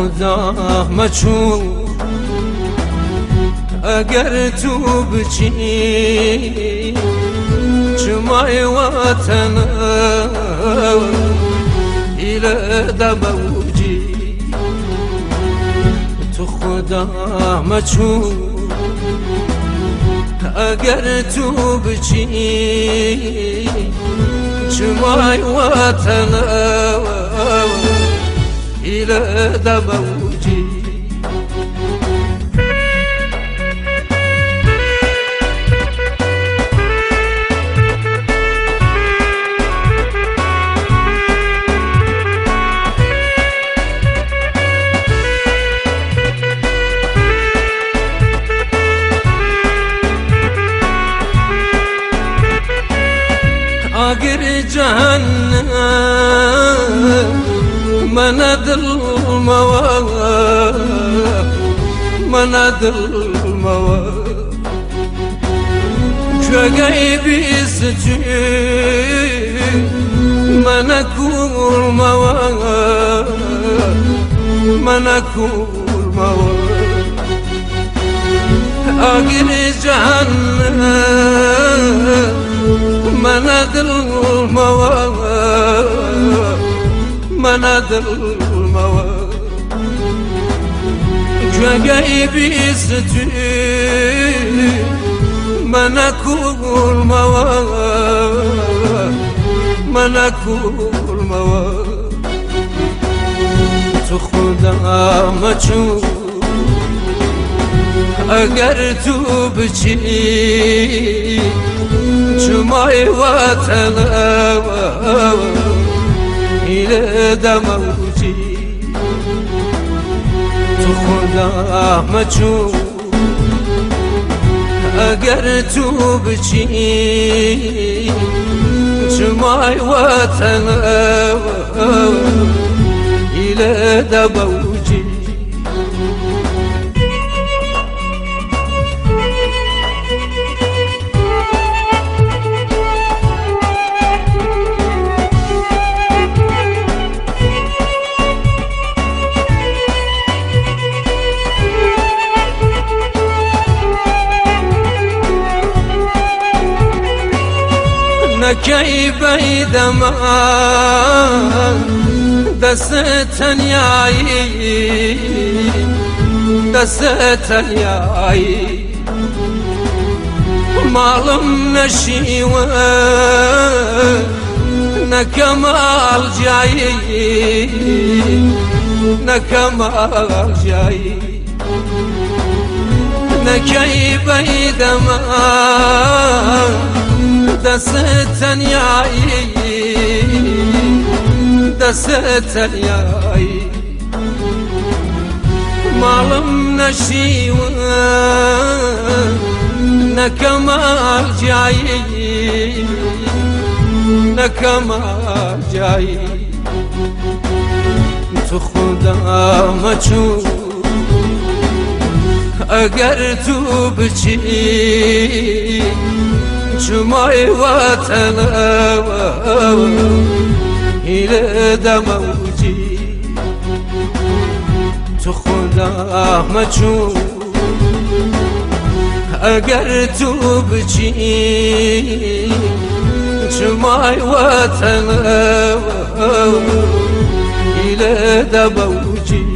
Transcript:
خدا مچون اگر تو بچی چمای وطن ایله دبوجی تو خدا مچون اگر تو بچی چمای وطن ایله دبوجی اگر جهنم من دل موا كغيبي ستي من كور موا اگر جهنم من دل موا كغيبي ستي من كور موا تو خدا مچون اگر تو بچی چمای وطن ایله دموجی تو خدا مچون اگر تو بچی چمای وطن ایله دموجی نكي بيدما دستن ياي مالم نشيوه نكمال جاي نكي بيدما دستن ياي مالم نشيوه نكمال جاي تو خدا مچون اگر تو بچی چمای وطن ایله دموجی تو خدا مچون اگر تو بچی چمای وطن ایله دموجی